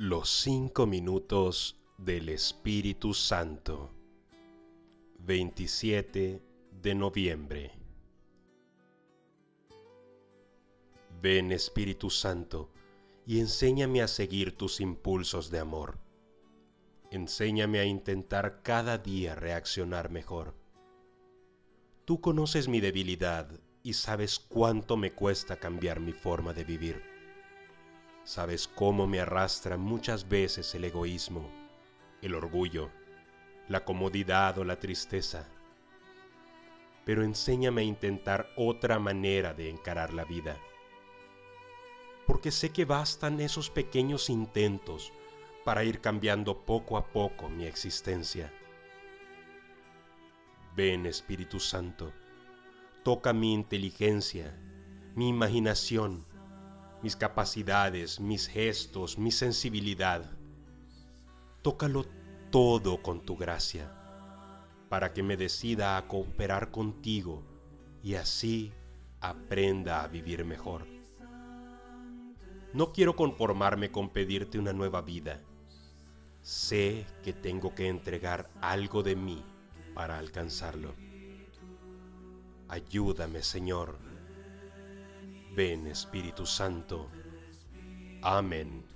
Los 5 minutos del Espíritu Santo. 27 de noviembre. Ven, Espíritu Santo, y enséñame a seguir tus impulsos de amor. Enséñame a intentar cada día reaccionar mejor. Tú conoces mi debilidad y sabes cuánto me cuesta cambiar mi forma de vivir. Sabes cómo me arrastra muchas veces el egoísmo, el orgullo, la comodidad o la tristeza. Pero enséñame a intentar otra manera de encarar la vida. Porque sé que bastan esos pequeños intentos para ir cambiando poco a poco mi existencia. Ven, Espíritu Santo, toca mi inteligencia, mi imaginación, mis capacidades, mis gestos, mi sensibilidad. Tócalo todo con tu gracia, para que me decida a cooperar contigo y así aprenda a vivir mejor. No quiero conformarme con pedirte una nueva vida. Sé que tengo que entregar algo de mí para alcanzarlo. Ayúdame, Señor. Ven, Espíritu Santo. Amén.